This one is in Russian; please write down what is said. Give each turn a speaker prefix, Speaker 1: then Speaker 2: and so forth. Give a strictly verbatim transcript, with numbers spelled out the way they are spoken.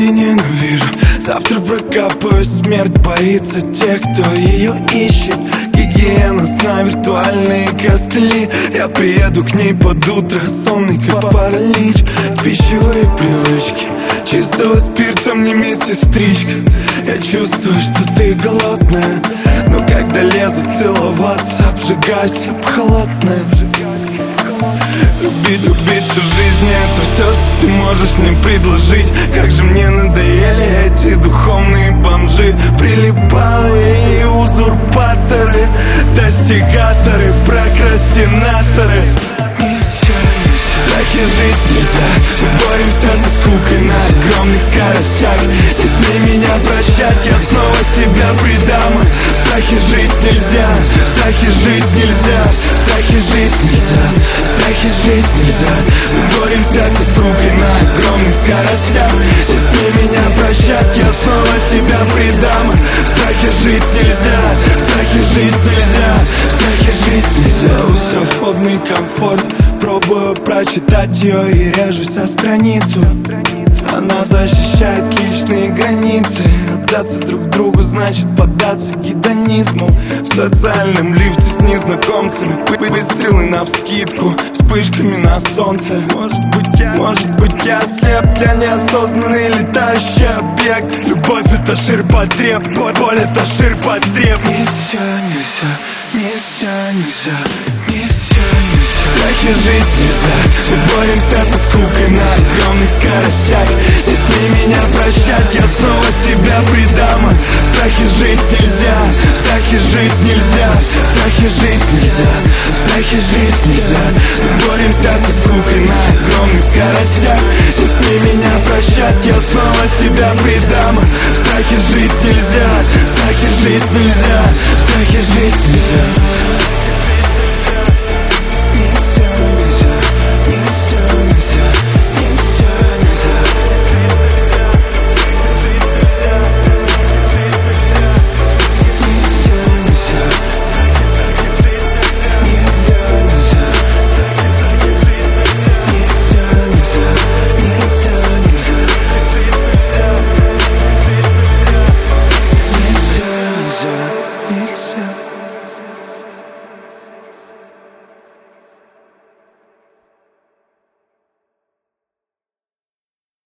Speaker 1: и ненавижу. Завтра прокапаю смерть, боится тех, кто ее ищет. Гигиена, сна, виртуальные костыли. Я приеду к ней под утро, сонный как паралич. Пищевые привычки, чистого спирта мне медсестричка. Я чувствую, что ты голодная, но когда лезу целоваться, обжигаюсь об холодное. Любить, любить всю жизнь — это все, что ты можешь мне предложить. Как же мне надоели эти духовные бомжи, прилипалые и узурпаторы, достигаторы, прокрастинаторы. В страхе жить нельзя, мы боремся со скукой на огромных скоростях. Не смей меня прощать, я снова себя предам. В страхе жить нельзя, в страхе жить нельзя, в страхе жить нельзя, в страхе жить нельзя. Мы боремся со скукой на огромных скоростях. Не смей меня прощать, я снова себя предам. В страхе жить нельзя, в страхе жить нельзя, в страхе жить нельзя. Устрофобный комфорт, пробую прочитать ее и режусь о страницу. Она защищает личные границы. Отдаться друг другу значит поддаться гедонизму. В социальном лифте с незнакомцами, выстрелы навскидку, вспышками на солнце. Может быть я, может быть я слеп, я неосознанный летающий объект. Любовь — это ширпотреб, боль — это ширпотреб. Нельзя, нельзя, нельзя, нельзя, нельзя, нельзя. В страхе жить нельзя, мы боремся со скукой на огромных скоростях. Не смей меня прощать, я снова себя предам. В страхе жить нельзя, в страхе жить нельзя, в страхе жить нельзя, в страхе жить нельзя. Мы боремся со скукой на огромных скоростях. Не смей меня прощать, я снова себя предам. В страхе жить нельзя, в страхе жить нельзя, в страхе жить нельзя.